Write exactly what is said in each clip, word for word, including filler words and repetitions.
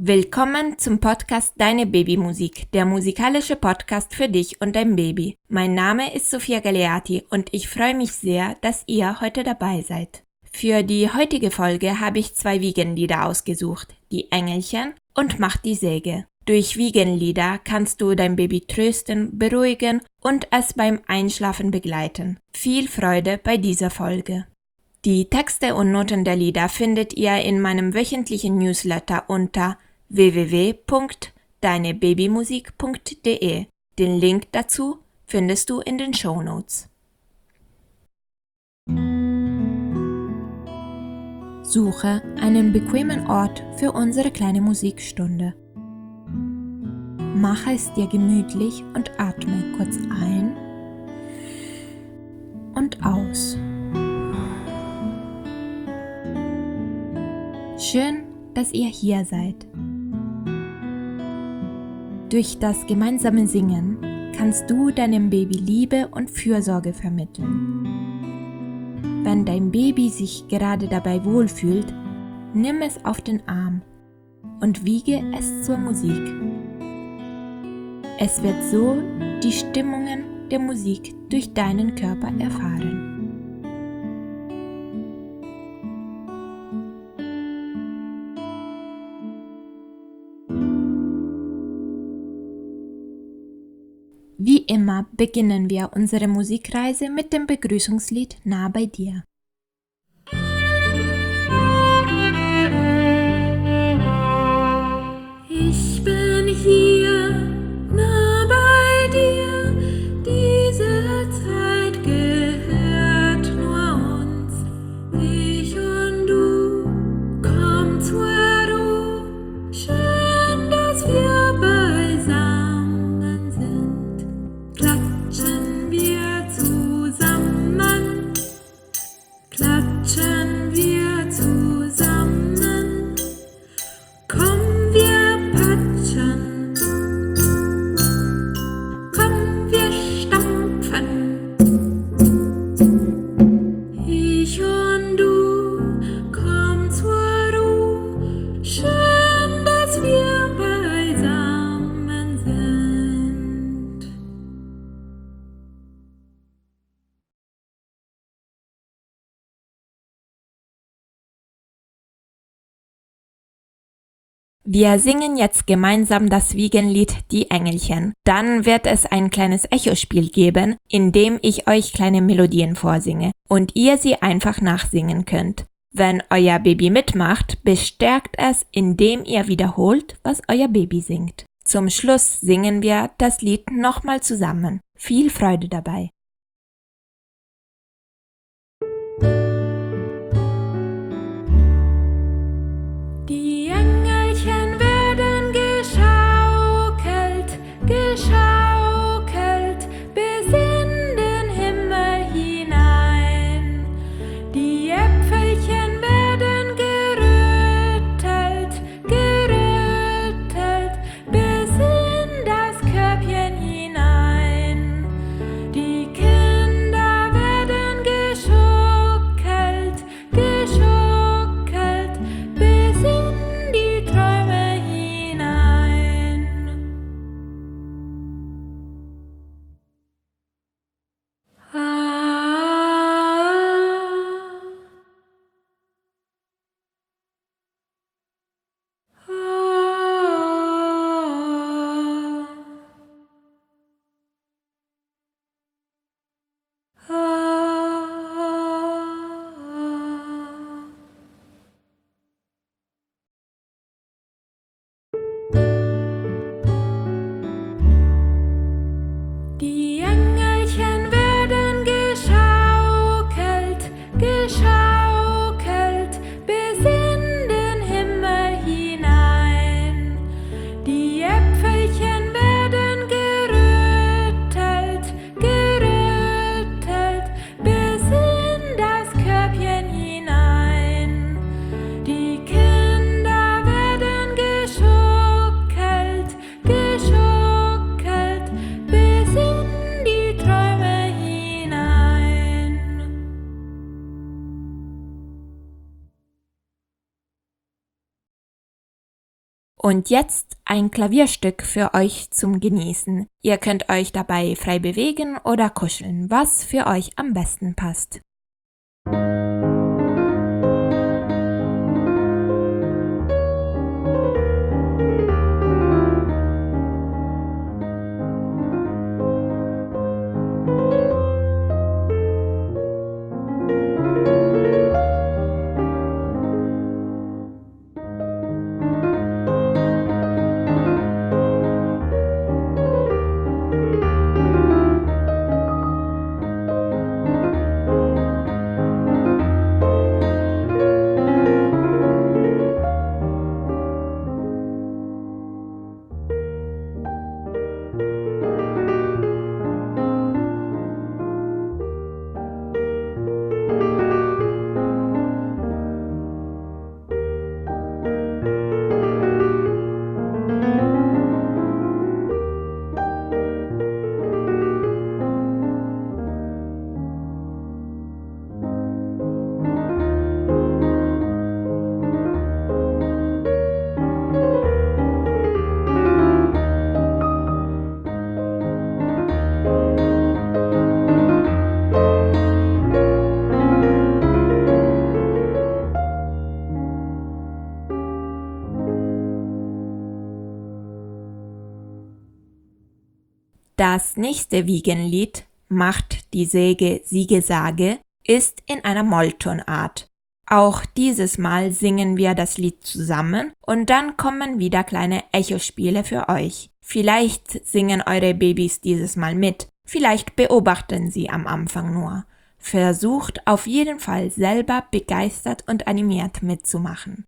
Willkommen zum Podcast Deine Babymusik, der musikalische Podcast für dich und dein Baby. Mein Name ist Sophia Galeati und ich freue mich sehr, dass ihr heute dabei seid. Für die heutige Folge habe ich zwei Wiegenlieder ausgesucht, die Engelchen und Mach die Säge. Durch Wiegenlieder kannst du dein Baby trösten, beruhigen und es beim Einschlafen begleiten. Viel Freude bei dieser Folge. Die Texte und Noten der Lieder findet ihr in meinem wöchentlichen Newsletter unter w w w punkt deine babymusik punkt d e. Den Link dazu findest du in den Shownotes. Suche einen bequemen Ort für unsere kleine Musikstunde. Mache es dir gemütlich und atme kurz ein und aus. Schön, dass ihr hier seid. Durch das gemeinsame Singen kannst du deinem Baby Liebe und Fürsorge vermitteln. Wenn dein Baby sich gerade dabei wohlfühlt, nimm es auf den Arm und wiege es zur Musik. Es wird so die Stimmungen der Musik durch deinen Körper erfahren. Wie immer beginnen wir unsere Musikreise mit dem Begrüßungslied Nah bei dir. Ich bin hier, nah bei dir, diese Zeit gehört nur uns. Ich und du, komm zur Ruhe, schön, dass wir beisammen sind. Klatschen wir zusammen, klatschen wir zusammen, komm wir patschen, komm wir stampfen. Ich und du, komm zur Ruhe, schön, dass wir beisammen sind. Wir singen jetzt gemeinsam das Wiegenlied Die Engelchen. Dann wird es ein kleines Echospiel geben, in dem ich euch kleine Melodien vorsinge und ihr sie einfach nachsingen könnt. Wenn euer Baby mitmacht, bestärkt es, indem ihr wiederholt, was euer Baby singt. Zum Schluss singen wir das Lied nochmal zusammen. Viel Freude dabei! Die Engelchen werden geschaukelt, geschaukelt bis in den Himmel hinein. Die Äpfelchen werden gerüttelt, gerüttelt bis in das Körbchen hinein. Die Und jetzt ein Klavierstück für euch zum Genießen. Ihr könnt euch dabei frei bewegen oder kuscheln, was für euch am besten passt. Das nächste Wiegenlied, Macht die Säge Siegesage, ist in einer Molltonart. Auch dieses Mal singen wir das Lied zusammen und dann kommen wieder kleine Echospiele für euch. Vielleicht singen eure Babys dieses Mal mit, vielleicht beobachten sie am Anfang nur. Versucht auf jeden Fall selber begeistert und animiert mitzumachen.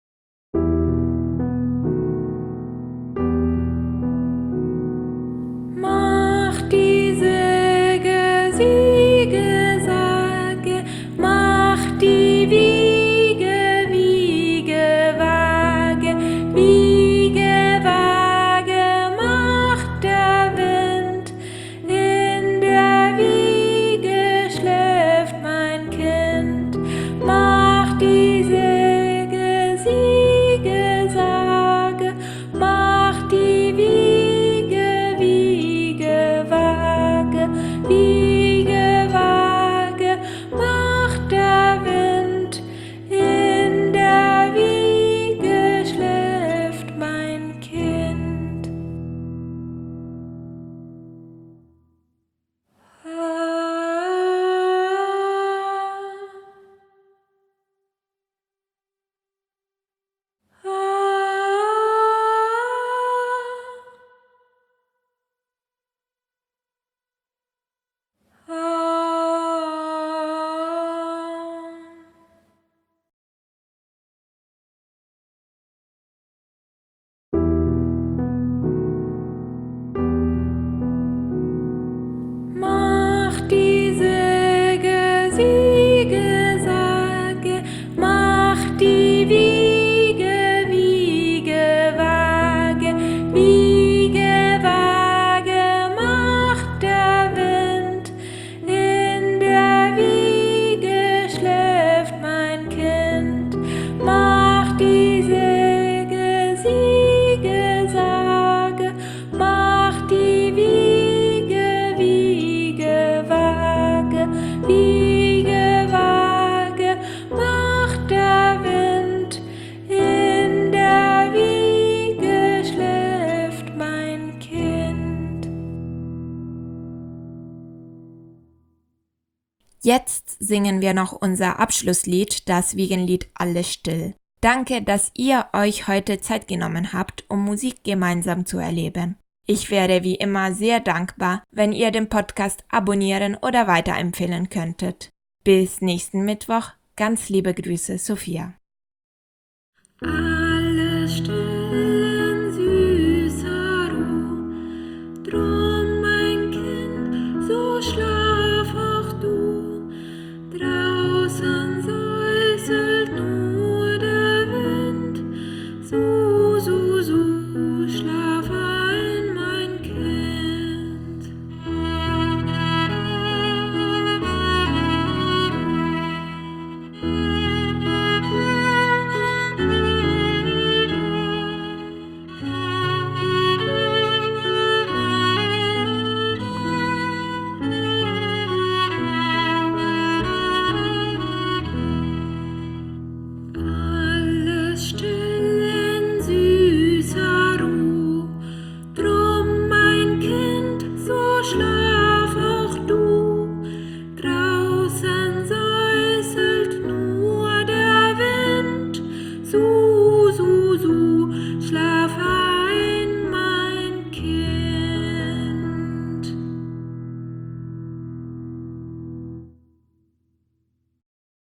Jetzt singen wir noch unser Abschlusslied, das Wiegenlied Alles still. Danke, dass ihr euch heute Zeit genommen habt, um Musik gemeinsam zu erleben. Ich wäre wie immer sehr dankbar, wenn ihr den Podcast abonnieren oder weiterempfehlen könntet. Bis nächsten Mittwoch. Ganz liebe Grüße, Sophia.